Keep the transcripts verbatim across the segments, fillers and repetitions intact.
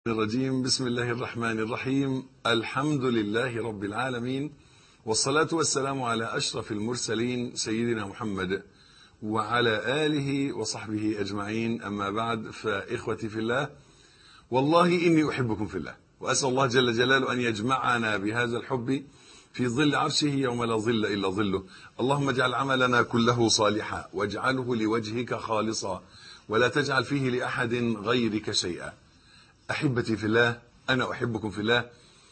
الرجيم. بسم الله الرحمن الرحيم. الحمد لله رب العالمين، والصلاة والسلام على أشرف المرسلين سيدنا محمد وعلى آله وصحبه أجمعين. أما بعد، فإخوتي في الله، والله إني أحبكم في الله، وأسأل الله جل جلاله أن يجمعنا بهذا الحب في ظل عرشه يوم لا ظل إلا ظله. اللهم اجعل عملنا كله صالحا، واجعله لوجهك خالصا، ولا تجعل فيه لأحد غيرك شيئا. أحبتي في الله، أنا أحبكم في الله.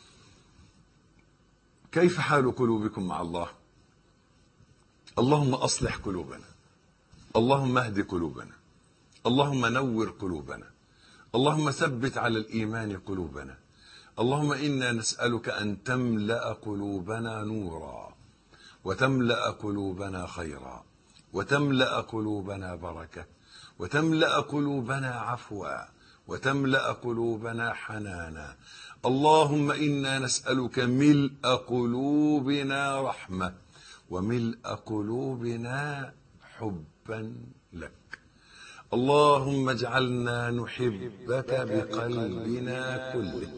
كيف حال قلوبكم مع الله؟ اللهم أصلح قلوبنا، اللهم اهد قلوبنا، اللهم نور قلوبنا، اللهم ثبت على الإيمان قلوبنا. اللهم إنا نسألك أن تملأ قلوبنا نورا، وتملأ قلوبنا خيرا، وتملأ قلوبنا بركة، وتملأ قلوبنا عفوا، وتملأ قلوبنا حنانا. اللهم إنا نسألك ملء قلوبنا رحمة، وملء قلوبنا حبا لك. اللهم اجعلنا نحبك بقلبنا كله،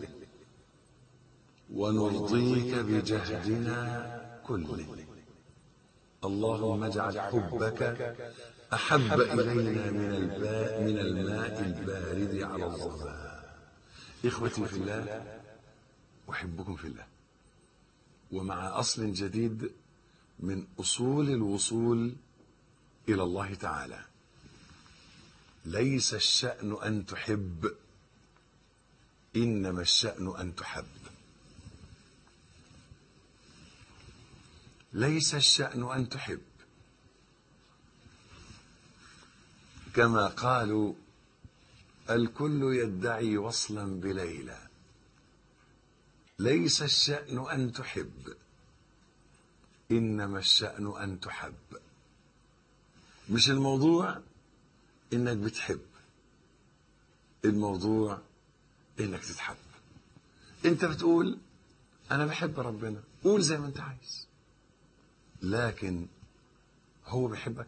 ونرضيك بجهدنا كله. اللهم اجعل حبك أحب إلينا من الباء من الماء البارد على الظما. إخوتي في الله، أحبكم في الله، ومع أصل جديد من أصول الوصول إلى الله تعالى. ليس الشأن أن تحب، إنما الشأن أن تحب. ليس الشأن أن تحب، كما قالوا: الكل يدعي وصلا بليلى. ليس الشأن أن تحب، إنما الشأن أن تحب. مش الموضوع إنك بتحب، الموضوع إنك تتحب. أنت بتقول أنا بحب ربنا، قول زي ما أنت عايز، لكن هو بيحبك.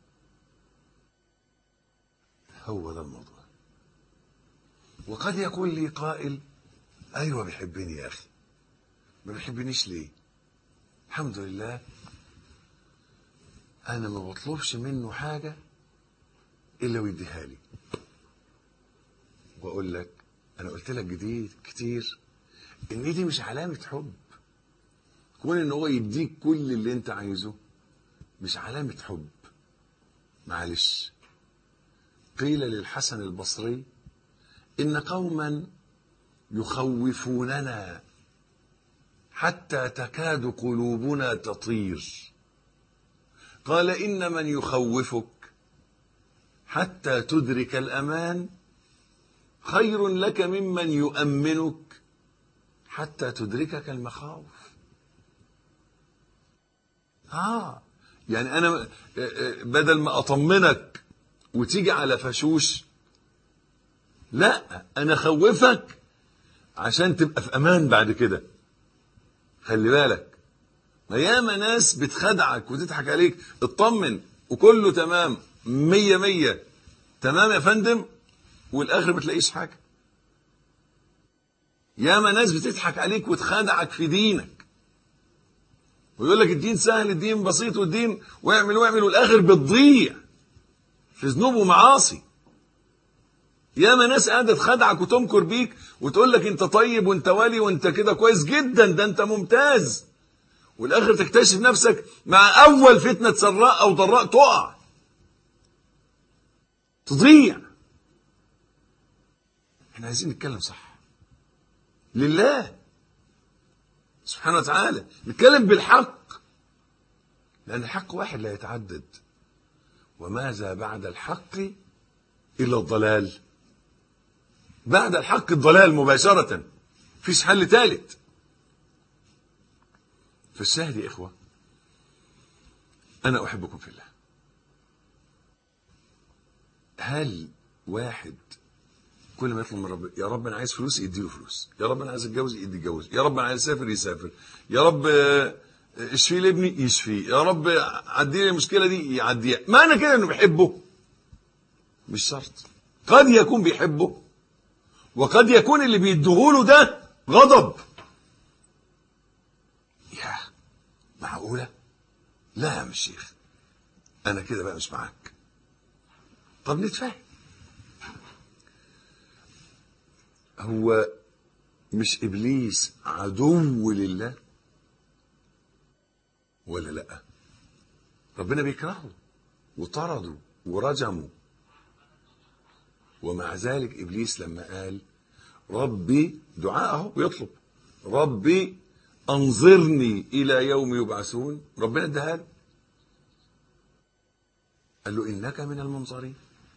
هو ده الموضوع. وقد يكون لي قائل: أيوة بيحبني يا أخي، ما بيحبنيش ليه؟ الحمد لله، أنا ما بطلبش منه حاجة إلا ويديها لي. وأقول لك، أنا قلت لك جديد كتير إن دي مش علامة حب. كون إن هو يديك كل اللي أنت عايزه مش علامة حب. معلش. قيل للحسن البصري: إن قوما يخوفوننا حتى تكاد قلوبنا تطير. قال: إن من يخوفك حتى تدرك الأمان خير لك ممن يؤمنك حتى تدركك المخاوف. آه يعني أنا بدل ما أطمنك وتيجي على فشوش، لا، أنا خوفك عشان تبقى في أمان بعد كده. خلي بالك، ما ياما ناس بتخدعك وتضحك عليك، اطمن وكله تمام، مية مية تمام يا فندم، والآخر ما تلاقيش حاجة. ياما ناس بتضحك عليك وتخدعك في دينك، ويقول لك الدين سهل، الدين بسيط، والدين واعمل واعمل، والآخر بتضيع في ذنوب ومعاصي. ياما ناس قاعده تخدعك وتمكر بيك وتقول لك انت طيب وانت ولي وانت كده كويس جدا، ده انت ممتاز، والاخر تكتشف نفسك مع اول فتنه سراء او ضراء تقع، تضيع. احنا عايزين نتكلم صح لله سبحانه وتعالى، نتكلم بالحق، لان الحق واحد لا يتعدد. وماذا بعد الحق إلا الضلال؟ بعد الحق الضلال مباشرة، فيش حل ثالث. فالشاهد يا إخوة، أنا أحبكم في الله. هل واحد كل ما يطلب من رب: يا رب أنا عايز فلوس، يديله فلوس، يا رب أنا عايز أتجوز، يدي يتجوز، يا رب أنا عايز أسافر، يسافر، يا رب اشفي لابني، يشفيه، يا رب عدي لي المشكلة دي، يعديها؟ ما أنا كده إنه بيحبه؟ مش شرط. قد يكون بيحبه، وقد يكون اللي بيديهوله ده غضب. يا معقولة؟ لا يا عم الشيخ، انا كده بقى مش معاك. طب نتفاهم. هو مش ابليس عدو لله ولا لا؟ ربنا بيكرهه وطرده ورجمه، ومع ذلك ابليس لما قال ربي، دعاءه بيطلب ربي انظرني الى يوم يبعثون، ربنا اداها له، قال له انك من المنظرين.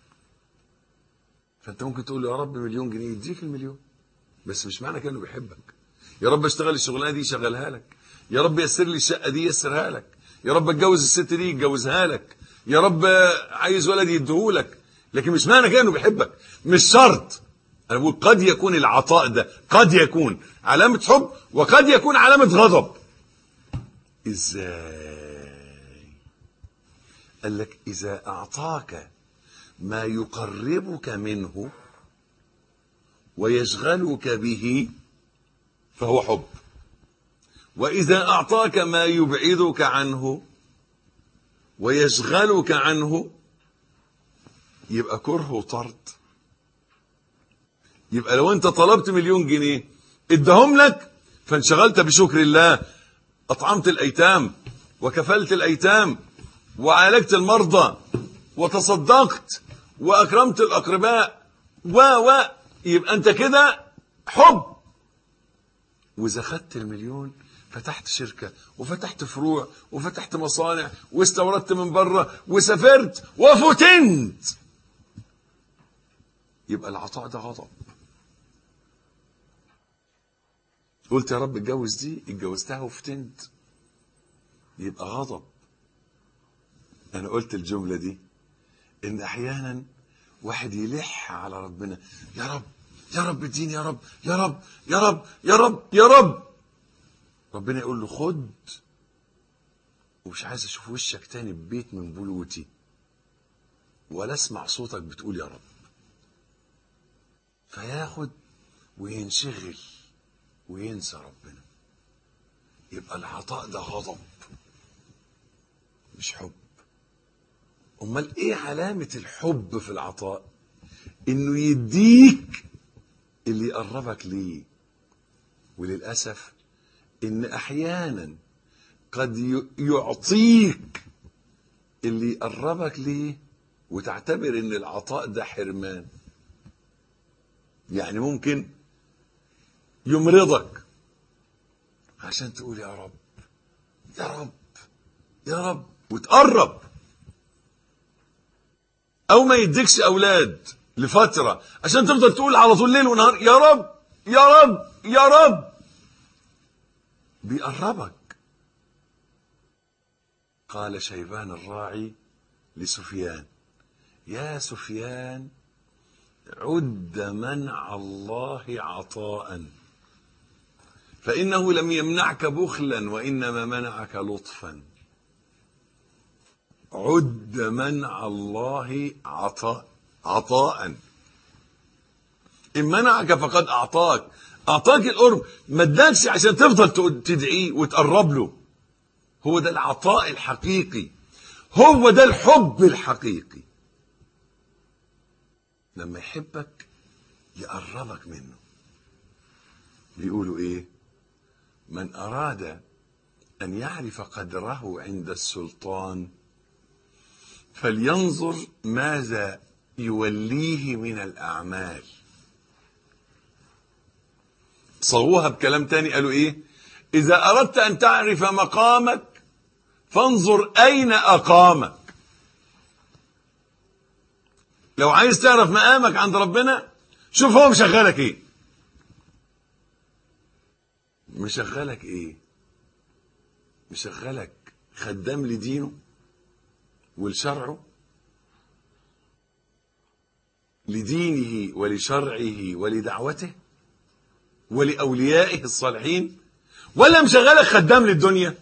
فانت ممكن تقول يا رب مليون جنيه، يديك المليون، بس مش معنى كده انه بيحبك. يا رب اشتغل الشغلانه دي يشغلها لك، يا رب يسر لي الشقه دي يسرها لك، يا رب اتجوز الست دي يتجوزها لك، يا رب عايز ولد يديهولك، لكن مش معنى كده انه بيحبك. مش شرط. انا بقول قد يكون العطاء ده قد يكون علامه حب وقد يكون علامه غضب. ازاي؟ قال لك اذا اعطاك ما يقربك منه ويشغلك به فهو حب، وإذا أعطاك ما يبعدك عنه ويشغلك عنه يبقى كره وطرد. يبقى لو أنت طلبت مليون جنيه ادهم لك فانشغلت بشكر الله، أطعمت الأيتام وكفلت الأيتام وعالجت المرضى وتصدقت وأكرمت الأقرباء و و يبقى أنت كده حب. وإذا خدت المليون فتحت شركة وفتحت فروع وفتحت مصانع واستوردت من بره وسافرت وفتنت، يبقى العطاء ده غضب. قلت يا رب اتجوز دي، اتجوزتها وفتنت، يبقى غضب. أنا قلت الجملة دي إن أحيانا واحد يلح على ربنا، يا رب يا رب اديني، يا رب يا رب يا رب يا رب يا رب، ربنا يقول له خد ومش عايز اشوف وشك تاني ببيت من بيوتي ولا اسمع صوتك بتقول يا رب. فياخد وينشغل وينسى ربنا. يبقى العطاء ده غضب مش حب. امال ايه علامة الحب في العطاء؟ انه يديك اللي يقربك ليه. وللأسف ان احيانا قد يعطيك اللي يقربك ليه وتعتبر ان العطاء ده حرمان. يعني ممكن يمرضك عشان تقول يا رب يا رب يا رب وتقرب، او ما يديكش اولاد لفترة عشان تفضل تقول على طول ليل ونهار يا رب يا رب يا رب، بيقربك. قال شيبان الراعي لسفيان يا سفيان عد منع الله عطاء فإنه لم يمنعك بخلا وإنما منعك لطفا. عد منع الله عطاء عطاء، إن منعك فقد أعطاك. أعطاك القرب، ما اداكش عشان تفضل تدعيه وتقرب له. هو ده العطاء الحقيقي، هو ده الحب الحقيقي. لما يحبك يقربك منه. بيقولوا ايه؟ من أراد أن يعرف قدره عند السلطان فلينظر ماذا يوليه من الأعمال. صووها بكلام تاني قالوا ايه؟ إذا أردت أن تعرف مقامك فانظر أين أقامك. لو عايز تعرف مقامك عند ربنا شوف هو مشغلك ايه. مشغلك ايه؟ مشغلك خدام لدينه ولشرعه، لدينه ولشرعه ولدعوته ولأوليائه الصالحين، ولا مشغلك خدام للدنيا؟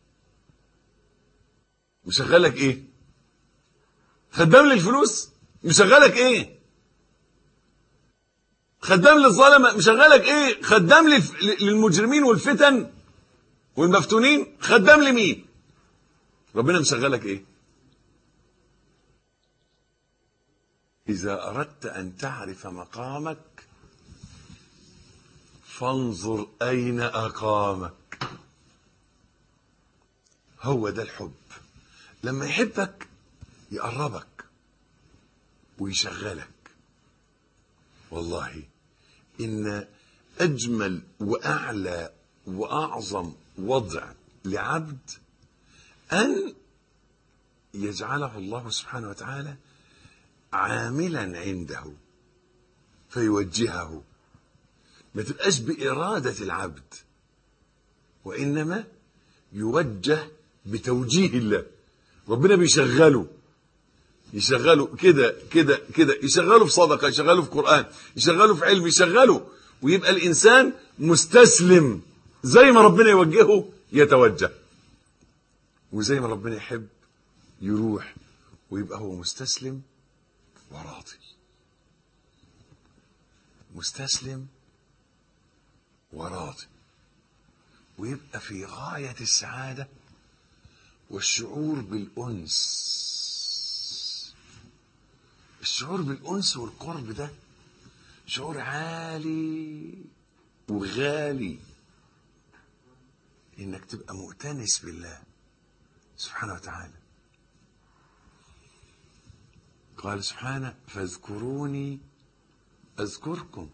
مشغلك ايه؟ خدام للفلوس؟ مشغلك ايه؟ خدام للظلمة. مشغلك ايه؟ خدام للمجرمين والفتن والمفتونين. خدام لمين؟ ربنا مشغلك ايه؟ إذا أردت أن تعرف مقامك فانظر أين أقامك. هو ده الحب. لما يحبك يقربك ويشغلك. والله إن أجمل وأعلى وأعظم وضع لعبد أن يجعله الله سبحانه وتعالى عاملا عنده فيوجهه. ما تبقاش بإرادة العبد، وإنما يوجه بتوجيه الله. ربنا بيشغله يشغله كده كده كده، يشغله في صدقة، يشغله في قرآن، يشغله في علم، يشغله، ويبقى الإنسان مستسلم. زي ما ربنا يوجهه يتوجه، وزي ما ربنا يحب يروح، ويبقى هو مستسلم وراضي. مستسلم وراضي، ويبقى في غاية السعادة والشعور بالأنس. الشعور بالأنس والقرب ده شعور عالي وغالي، إنك تبقى مؤتنس بالله سبحانه وتعالى. قال سبحانه: فاذكروني أذكركم.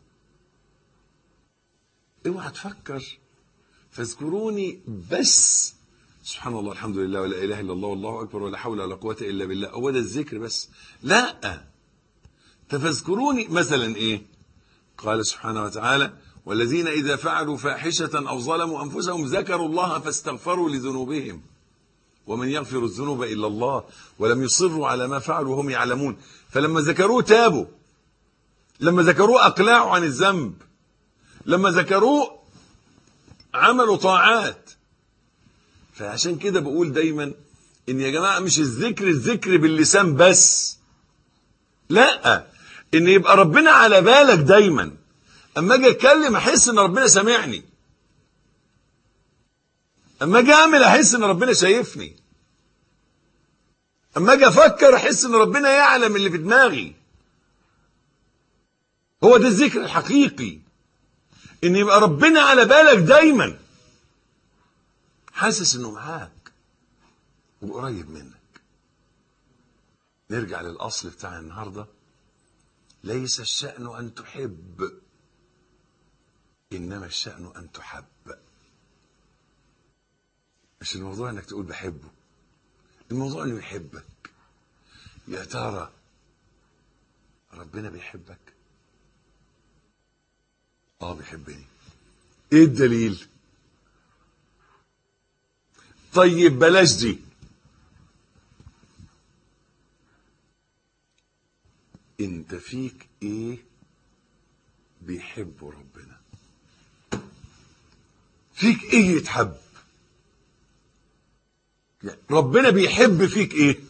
اوعى تفكر فاذكروني بس سبحان الله الحمد لله ولا إله إلا الله والله أكبر ولا حول ولا قوة إلا بالله، هو ده الذكر بس. لا، تفذكروني مثلا إيه؟ قال سبحانه وتعالى: والذين إذا فعلوا فاحشة أو ظلموا أنفسهم ذكروا الله فاستغفروا لذنوبهم ومن يغفر الذنوب إلا الله ولم يصروا على ما فعلوا وهم يعلمون. فلما ذكروه تابوا، لما ذكروه أقلعوا عن الذنب، لما ذكروه عملوا طاعات. فعشان كده بقول دايما إن يا جماعة مش الذكر الذكر باللسان بس، لا، إن يبقى ربنا على بالك دايما. أما أجي أتكلم أحس إن ربنا سامعني، أما أجي أعمل أحس إن ربنا شايفني، أما أجي أفكر أحس إن ربنا يعلم اللي في دماغي. هو ده الذكر الحقيقي، إن يبقى ربنا على بالك دايما، حاسس إنه معاك وقريب منك. نرجع للأصل بتاع النهاردة: ليس الشأن أن تحب، إنما الشأن أن تحب. مش الموضوع إنك تقول بحبه، الموضوع إنه يحبك. يا ترى ربنا بيحبك؟ آه بيحبني. إيه الدليل؟ طيب بلاش دي. انت فيك ايه بيحبه ربنا؟ فيك ايه يتحب؟ يعني ربنا بيحب فيك ايه؟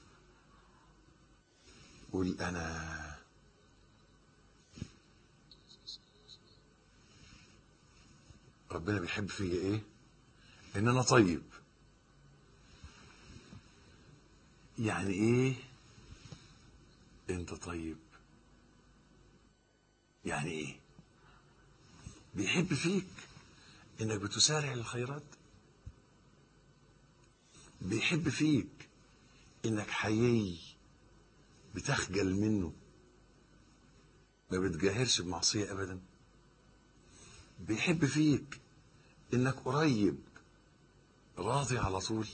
قول انا ربنا بيحب فيا ايه؟ ان انا طيب. يعني ايه انت طيب؟ يعني ايه؟ بيحب فيك انك بتسارع للخيرات، بيحب فيك انك حيي بتخجل منه، ما بتجاهرش بمعصية ابدا، بيحب فيك انك قريب راضي على طول.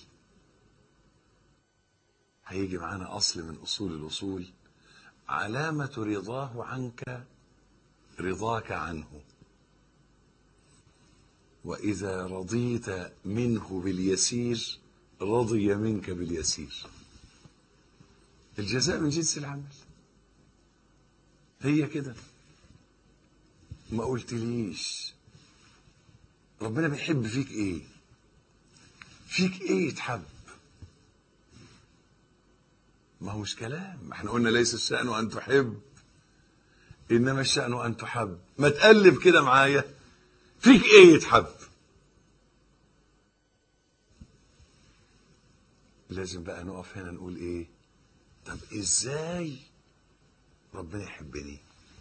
هيجي معانا اصل من اصول الاصول: علامة رضاه عنك رضاك عنه، وإذا رضيت منه باليسير رضي منك باليسير. الجزاء من جنس العمل. هي كده. ما قلتليش ربنا بيحب فيك ايه؟ فيك ايه يتحب؟ ما هو مش كلام. احنا قلنا ليس الشأن أن تحب، إنما الشأن أن تحب. ما تقلب كده معايا، فيك إيه يتحب؟ لازم بقى نقف هنا نقول إيه؟ طب إزاي ربنا يحبني؟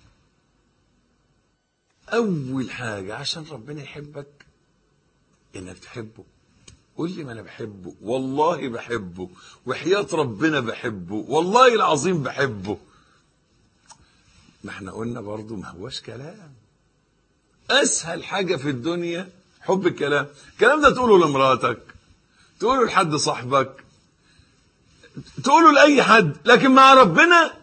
أول حاجة عشان ربنا يحبك إنك تحبه. قول لي ما أنا بحبه، والله بحبه، وحياة ربنا بحبه، والله العظيم بحبه. ما احنا قلنا برضو ما هوش كلام. أسهل حاجة في الدنيا حب الكلام. الكلام ده تقوله لمراتك، تقوله لحد صاحبك، تقوله لأي حد، لكن مع ربنا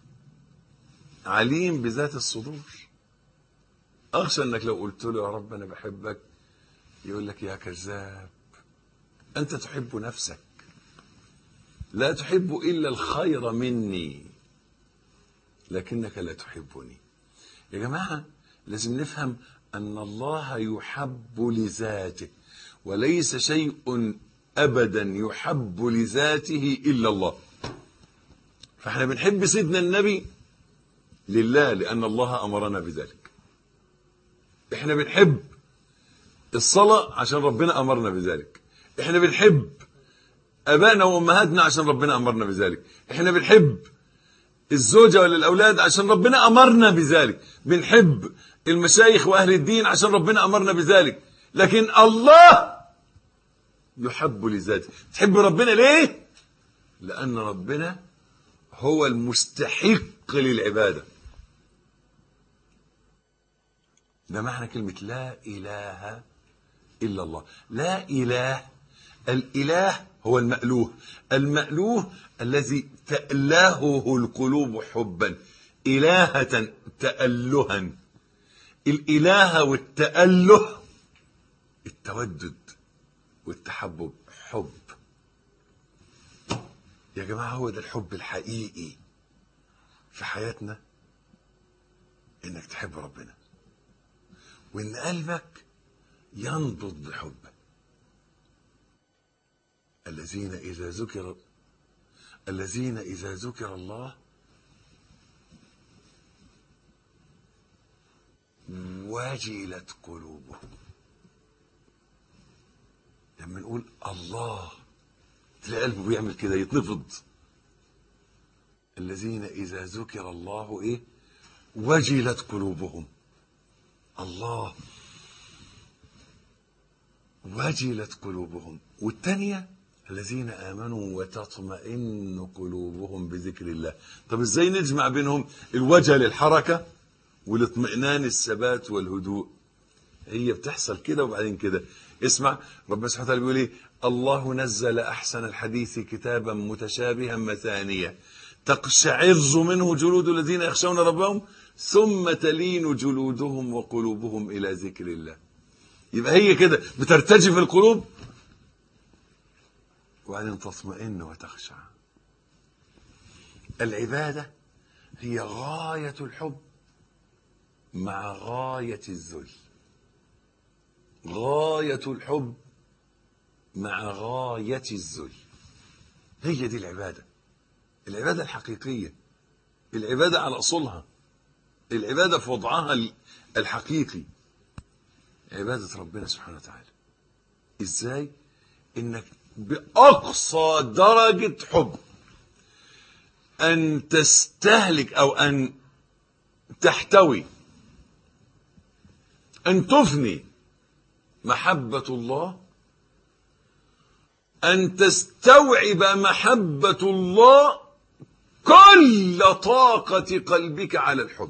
عليم بذات الصدور. أخشى أنك لو قلت له يا رب أنا بحبك يقول لك يا كذاب، أنت تحب نفسك، لا تحب إلا الخير مني، لكنك لا تحبني. يا جماعة لازم نفهم أن الله يحب لذاته، وليس شيء أبدا يحب لذاته إلا الله. فإحنا بنحب سيدنا النبي لله لأن الله أمرنا بذلك. إحنا بنحب الصلاة عشان ربنا أمرنا بذلك. إحنا بنحب أبائنا وأمهاتنا عشان ربنا أمرنا بذلك. إحنا بنحب الزوجة ولا الأولاد عشان ربنا أمرنا بذلك. بنحب المشايخ وأهل الدين عشان ربنا أمرنا بذلك. لكن الله يحب لذاته. تحب ربنا ليه؟ لأن ربنا هو المستحق للعبادة. ده معنى كلمة لا إله إلا الله. لا إله، الإله هو المألوه، المألوه الذي تألهه القلوب حبا، إلهة تألها. الإله والتأله التودد والتحبب، حب. يا جماعة هو ده الحب الحقيقي في حياتنا، إنك تحب ربنا وإن قلبك ينبض بحبه. الذين إذا ذكر الذين إذا ذكر الله وجلت قلوبهم. لما نقول الله تلاقي قلبه بيعمل كده، يتنفض. الذين إذا ذكر الله إيه؟ وجلت قلوبهم. الله وجلت قلوبهم. والثانية الذين آمنوا وتطمئن قلوبهم بذكر الله. طب ازاي نجمع بينهم؟ الوجل الحركة والاطمئنان الثبات والهدوء. هي بتحصل كده وبعدين كده. اسمع ربنا سبحانه وتعالى بيقول ايه؟ الله نزل أحسن الحديث كتابا متشابها مثانية تقشعر منه جلود الذين يخشون ربهم ثم تلين جلودهم وقلوبهم إلى ذكر الله. يبقى هي كده بترتجف القلوب وبعدين تطمئن وتخشع. العبادة هي غاية الحب مع غاية الذل. غاية الحب مع غاية الذل، هي دي العبادة. العبادة الحقيقية، العبادة على أصولها، العبادة في وضعها الحقيقي، عبادة ربنا سبحانه وتعالى. إزاي؟ إنك بأقصى درجة حب أن تستهلك أو أن تحتوي، أن تفني محبة الله، أن تستوعب محبة الله كل طاقة قلبك على الحب،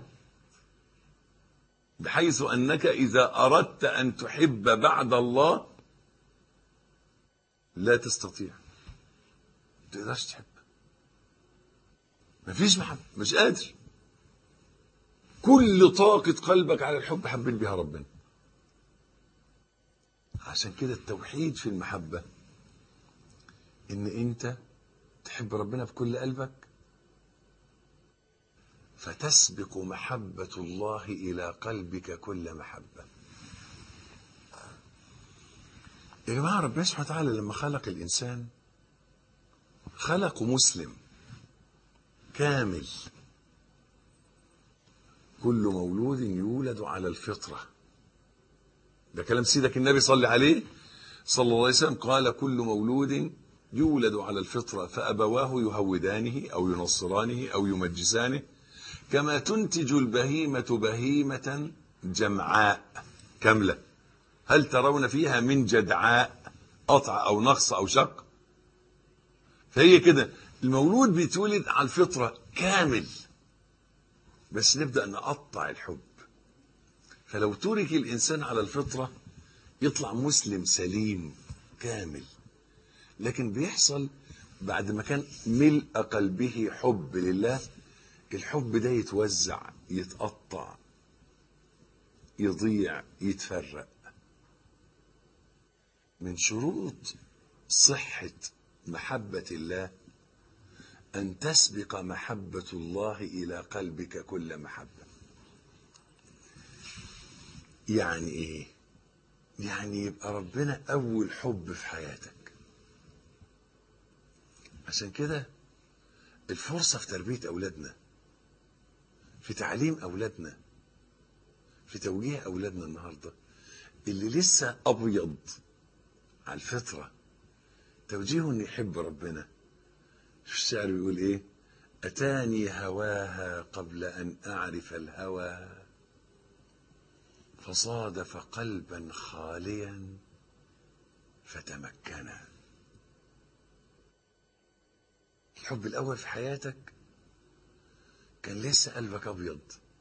بحيث أنك إذا أردت أن تحب بعد الله لا تستطيع، ما تقدرش تحب، ما فيش محبة، مش قادر. كل طاقة قلبك على الحب حبين بها ربنا. عشان كده التوحيد في المحبة إن أنت تحب ربنا بكل قلبك فتسبق محبة الله إلى قلبك كل محبة. يا جماعة ربنا سبحانه وتعالى لما خلق الإنسان خلقه مسلم كامل، كل مولود يولد على الفطرة. ده كلام سيدك النبي صلى عليه صلى الله عليه وسلم، قال كل مولود يولد على الفطرة فأبواه يهودانه أو ينصرانه أو يمجسانه كما تنتج البهيمة بهيمة جمعاء كاملة هل ترون فيها من جدعاء قطع أو نقص أو شق. فهي كده المولود بيتولد على الفطرة كامل، بس نبدأ نقطع الحب. فلو ترك الإنسان على الفطرة يطلع مسلم سليم كامل، لكن بيحصل بعد ما كان ملء قلبه حب لله، الحب ده يتوزع، يتقطع، يضيع، يتفرق. من شروط صحة محبة الله أن تسبق محبة الله إلى قلبك كل محبة. يعني إيه؟ يعني يبقى ربنا أول حب في حياتك. عشان كده الفرصة في تربية أولادنا، في تعليم أولادنا، في توجيه أولادنا النهاردة اللي لسه أبيض على الفطرة، توجيهه أن يحب ربنا. الشعر بيقول إيه؟ أتاني هواها قبل أن أعرف الهوى فصادف قلبا خاليا فتمكنا. الحب الأول في حياتك كان لسه قلبك أبيض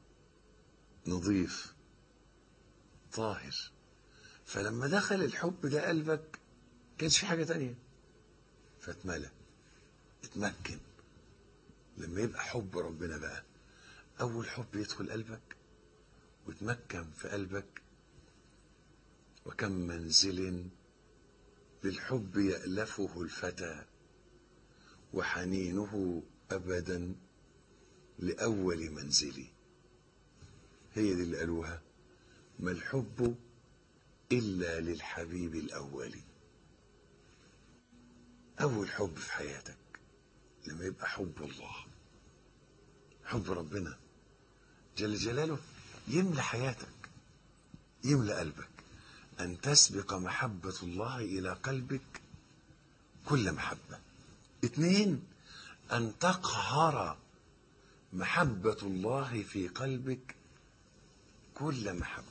نظيف طاهر، فلما دخل الحب ده قلبك كانش في حاجة تانية فاتملى اتمكن. لما يبقى حب ربنا بقى أول حب يدخل قلبك وتمكن في قلبك. وكم منزل بالحب يألفه الفتى وحنينه أبدا لأول منزلي. هي دي اللي قالوها، ما الحب إلا للحبيب الأولي. أول حب في حياتك لما يبقى حب الله، حب ربنا جل جلاله يملى حياتك، يملى قلبك. أن تسبق محبة الله إلى قلبك كل محبة. اثنين، أن تقهر محبة الله في قلبك كل محبة،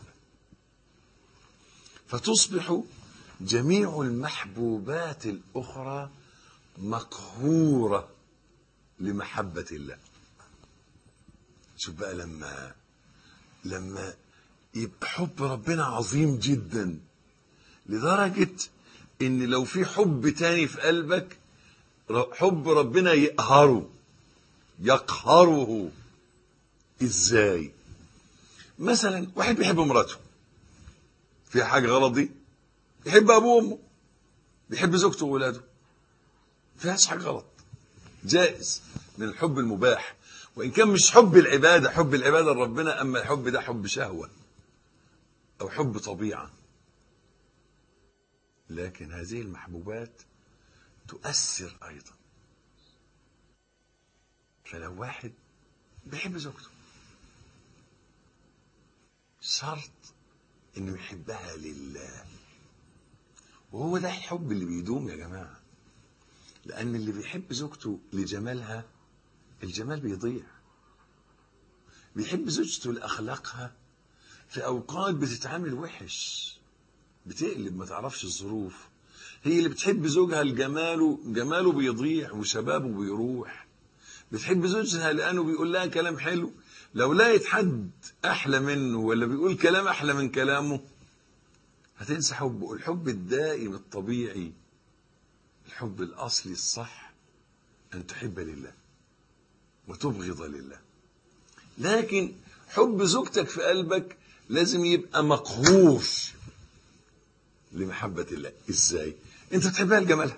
فتصبح جميع المحبوبات الأخرى مقهورة لمحبة الله. شوف بقى لما لما يبقى حب ربنا عظيم جدا لدرجة ان لو في حب تاني في قلبك حب ربنا يقهره يقهره. ازاي؟ مثلا واحد بيحب مراته، في حاجة غلط دي؟ يحب ابوه وامه، بيحب زوجته وولاده، فيهاش حاجة غلط، جائز من الحب المباح، وإن كان مش حب العبادة، حب العبادة لربنا، أما الحب ده حب شهوة أو حب طبيعة. لكن هذه المحبوبات تؤثر أيضا. فلو واحد بيحب زوجته شرط إنه يحبها لله، وهو ده الحب اللي بيدوم يا جماعة. لأن اللي بيحب زوجته لجمالها الجمال بيضيع. بيحب زوجته لأخلاقها، في أوقات بتتعامل وحش بتقلب ما تعرفش الظروف. هي اللي بتحب زوجها لجماله، جماله بيضيع وشبابه بيروح. بتحب زوجها لأنه بيقول لها كلام حلو، لو لقيت حد أحلى منه ولا بيقول كلام أحلى من كلامه هتنسى حبه. الحب الدائم الطبيعي، الحب الأصلي الصح، أن تحب لله وتبغض لله. لكن حب زوجتك في قلبك لازم يبقى مقهور لمحبة الله. ازاي؟ انت تحبها لجمالها،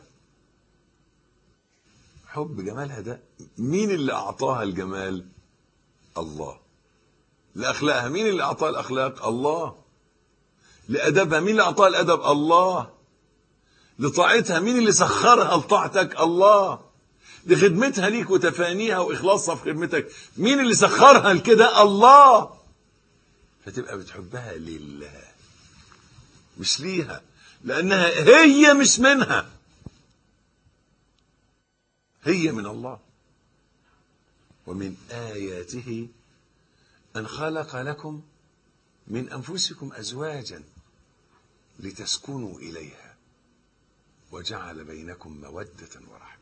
حب جمالها ده. مين اللي اعطاها الجمال؟ الله. لأخلاقها مين اللي اعطاها الأخلاق؟ الله. لأدبها مين اللي اعطاها الأدب؟ الله. لطاعتها مين اللي سخرها لطاعتك؟ الله. لخدمتها ليك وتفانيها وإخلاصها في خدمتك مين اللي سخرها لكده؟ الله. فتبقى بتحبها لله مش ليها، لأنها هي مش منها، هي من الله. ومن آياته أن خلق لكم من أنفسكم أزواجا لتسكنوا إليها وجعل بينكم مودة ورحمة.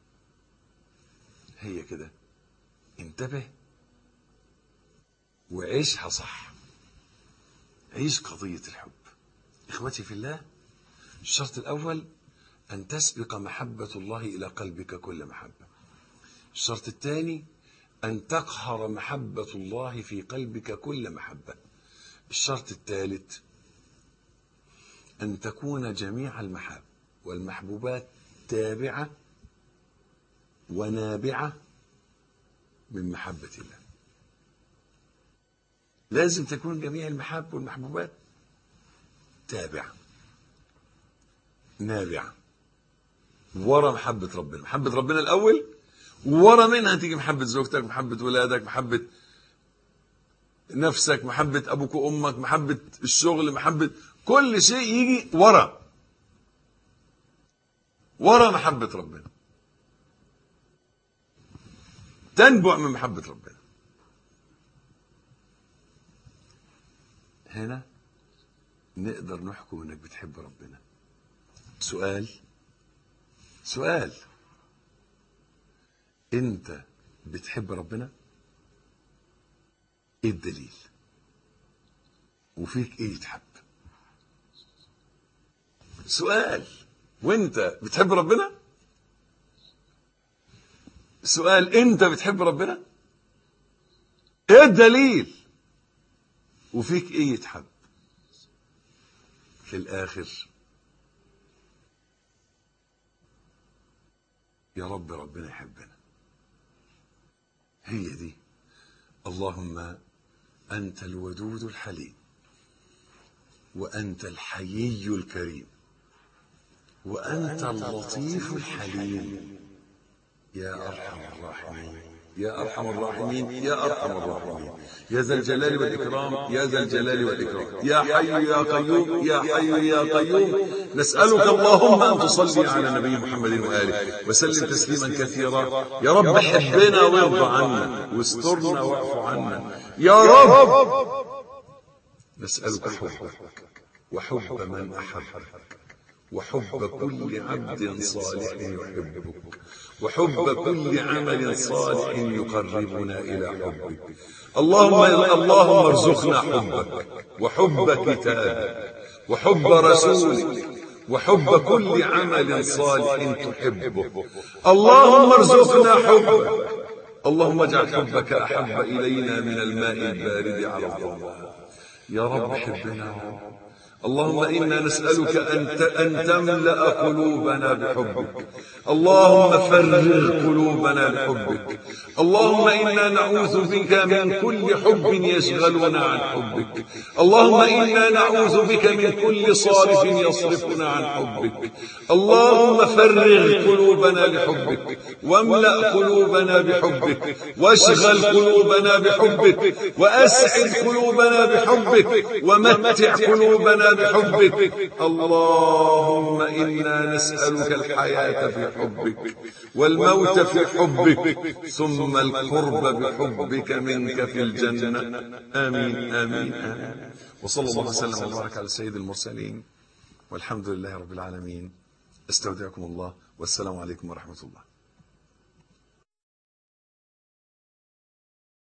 هي كده، انتبه وعيشها صح، عيش قضية الحب. إخوتي في الله، الشرط الأول أن تسبق محبة الله إلى قلبك كل محبة. الشرط الثاني أن تقهر محبة الله في قلبك كل محبة. الشرط الثالث أن تكون جميع المحاب والمحبوبات تابعة ونابعة من محبة الله. لازم تكون جميع المحاب والمحبوبات تابعة نابعة ورا محبة ربنا. محبة ربنا الأول، ورا منها تيجي محبة زوجتك، محبة ولادك، محبة نفسك، محبة أبوك وأمك، محبة الشغل، محبة كل شيء يجي ورا ورا محبة ربنا، تنبع من محبة ربنا. هنا نقدر نحكم انك بتحب ربنا. سؤال سؤال انت بتحب ربنا؟ ايه الدليل؟ وفيك ايه يتحب؟ سؤال. وانت بتحب ربنا؟ سؤال. انت بتحب ربنا؟ ايه الدليل؟ وفيك ايه يتحب؟ في الاخر يا رب ربنا يحبنا. هي دي. اللهم أنت الودود الحليم، وأنت الحيي الكريم، وأنت اللطيف الحليم، يا أرحم الراحمين يا أرحم الراحمين يا أرحم الراحمين، يا ذا الجلال والإكرام يا ذا الجلال والإكرام، يا حي يا قيوم يا حي يا قيوم. نسألك اللهم أن تصلي على نبي محمد وآله وسلم تسليما كثيرا. يا رب حبنا وارض عنا واسترنا واعف عنا يا رب. نسألك حبك وحب من أحبك وحب كل عبد صالح يحبك وحب كل عمل صالح يقربنا إلى حبك. اللهم اللهم ارزقنا حبك وحب كتابك وحب رسولك وحب كل عمل صالح تحبه. اللهم ارزقنا حبك. اللهم اجعل حبك أحب إلينا من الماء البارد على الظمآن. يا رب حبنا. اللهم إنا نسألك أن تملأ قلوبنا بحبك. اللهم فرغ قلوبنا بحبك. اللهم إنا نعوذ بك من كل حب يشغلنا عن حبك. اللهم إنا نعوذ بك من كل صارف يصرفنا عن حبك. اللهم فرغ قلوبنا بحبك واملأ قلوبنا بحبك واشغل قلوبنا بحبك وأسعد قلوبنا بحبك ومتع قلوبنا بحبك. اللهم إنا نسألك الحياة في حبك والموت في حبك ثم القرب بحبك منك في الجنة. آمين آمين آمين. وصلى الله وسلم وبارك على سيد المرسلين والحمد لله رب العالمين. استودعكم الله والسلام عليكم ورحمة الله.